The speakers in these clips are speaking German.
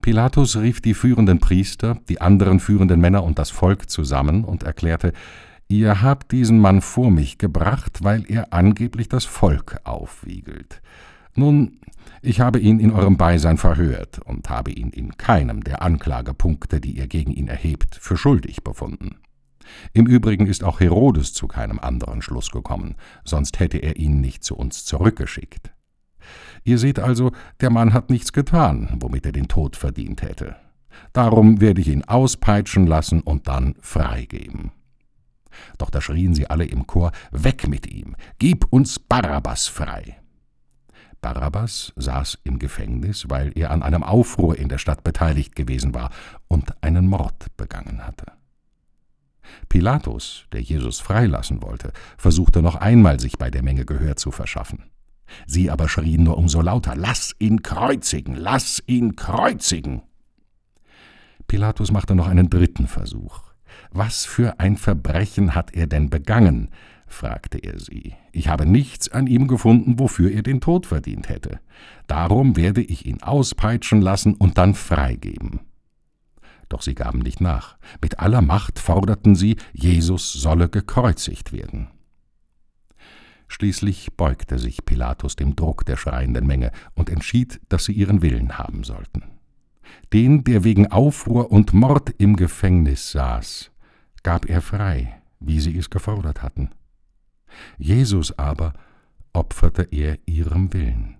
Pilatus rief die führenden Priester, die anderen führenden Männer und das Volk zusammen und erklärte: »Ihr habt diesen Mann vor mich gebracht, weil er angeblich das Volk aufwiegelt. Nun, ich habe ihn in eurem Beisein verhört und habe ihn in keinem der Anklagepunkte, die ihr gegen ihn erhebt, für schuldig befunden. Im Übrigen ist auch Herodes zu keinem anderen Schluss gekommen, sonst hätte er ihn nicht zu uns zurückgeschickt. Ihr seht also, der Mann hat nichts getan, womit er den Tod verdient hätte. Darum werde ich ihn auspeitschen lassen und dann freigeben.« Doch da schrien sie alle im Chor: »Weg mit ihm! Gib uns Barabbas frei!« Barabbas saß im Gefängnis, weil er an einem Aufruhr in der Stadt beteiligt gewesen war und einen Mord begangen hatte. Pilatus, der Jesus freilassen wollte, versuchte noch einmal, sich bei der Menge Gehör zu verschaffen. Sie aber schrien nur umso lauter: »Lass ihn kreuzigen! Lass ihn kreuzigen!« Pilatus machte noch einen dritten Versuch. »Was für ein Verbrechen hat er denn begangen?« fragte er sie. »Ich habe nichts an ihm gefunden, wofür er den Tod verdient hätte. Darum werde ich ihn auspeitschen lassen und dann freigeben.« Doch sie gaben nicht nach. Mit aller Macht forderten sie, Jesus solle gekreuzigt werden. Schließlich beugte sich Pilatus dem Druck der schreienden Menge und entschied, dass sie ihren Willen haben sollten. Den, der wegen Aufruhr und Mord im Gefängnis saß, gab er frei, wie sie es gefordert hatten. Jesus aber opferte er ihrem Willen.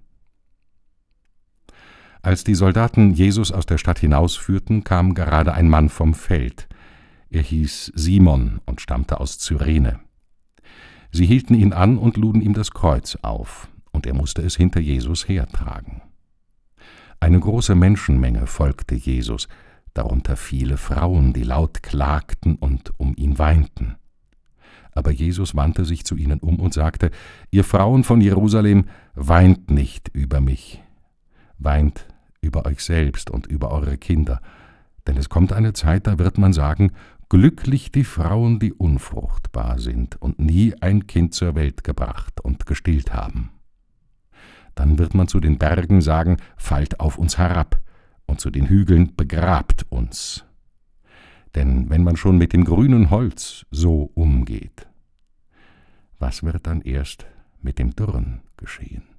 Als die Soldaten Jesus aus der Stadt hinausführten, kam gerade ein Mann vom Feld. Er hieß Simon und stammte aus Cyrene. Sie hielten ihn an und luden ihm das Kreuz auf, und er musste es hinter Jesus hertragen. Eine große Menschenmenge folgte Jesus, darunter viele Frauen, die laut klagten und um ihn weinten. Aber Jesus wandte sich zu ihnen um und sagte: »Ihr Frauen von Jerusalem, weint nicht über mich, weint über euch selbst und über eure Kinder, denn es kommt eine Zeit, da wird man sagen: Glücklich die Frauen, die unfruchtbar sind und nie ein Kind zur Welt gebracht und gestillt haben. Dann wird man zu den Bergen sagen: Fallt auf uns herab, und zu den Hügeln: Begrabt uns. Denn wenn man schon mit dem grünen Holz so umgeht, was wird dann erst mit dem Dürren geschehen?«